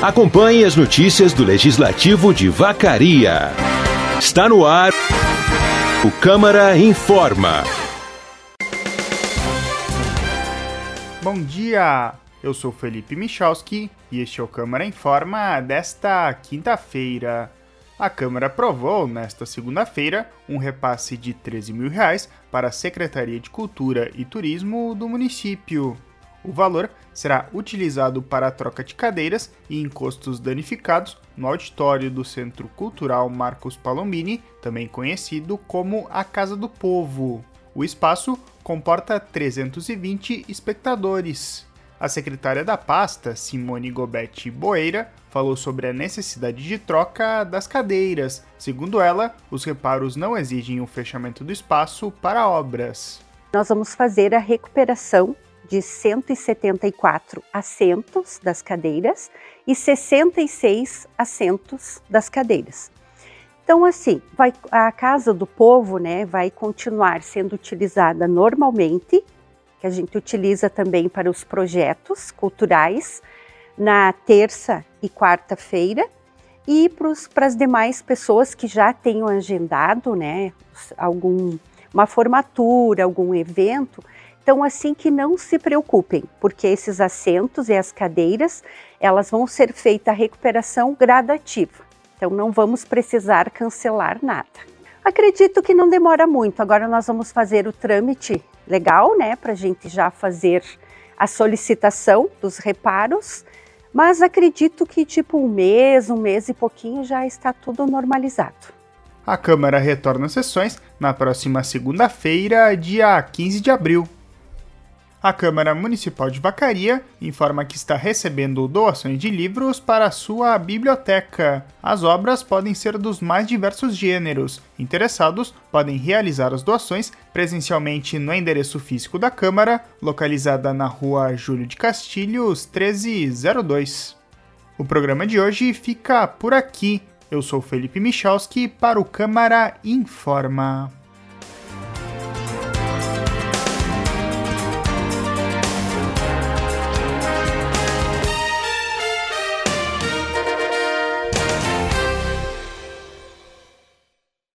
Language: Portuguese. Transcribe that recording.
Acompanhe as notícias do Legislativo de Vacaria. Está no ar o Câmara Informa. Bom dia, eu sou Felipe Michalski e este é o Câmara Informa desta quinta-feira. A Câmara aprovou, nesta segunda-feira, um repasse de R$13 mil para a Secretaria de Cultura e Turismo do município. O valor será utilizado para a troca de cadeiras e encostos danificados no auditório do Centro Cultural Marcos Palombini, também conhecido como a Casa do Povo. O espaço comporta 320 espectadores. A secretária da pasta, Simone Gobetti Boeira, falou sobre a necessidade de troca das cadeiras. Segundo ela, os reparos não exigem o fechamento do espaço para obras. Nós vamos fazer a recuperação de 174 assentos das cadeiras e 66 assentos das cadeiras. Então, assim, a Casa do Povo, vai continuar sendo utilizada normalmente, que a gente utiliza também para os projetos culturais, na terça e quarta-feira, e para as demais pessoas que já tenham agendado, uma formatura, algum evento. Então, assim, que não se preocupem, porque esses assentos e as cadeiras, elas vão ser feita a recuperação gradativa. Então, não vamos precisar cancelar nada. Acredito que não demora muito. Agora nós vamos fazer o trâmite legal, para a gente já fazer a solicitação dos reparos. Mas acredito que um mês e pouquinho já está tudo normalizado. A Câmara retorna às sessões na próxima segunda-feira, dia 15 de abril. A Câmara Municipal de Vacaria informa que está recebendo doações de livros para a sua biblioteca. As obras podem ser dos mais diversos gêneros. Interessados podem realizar as doações presencialmente no endereço físico da Câmara, localizada na Rua Júlio de Castilhos, 1302. O programa de hoje fica por aqui. Eu sou Felipe Michalski para o Câmara Informa.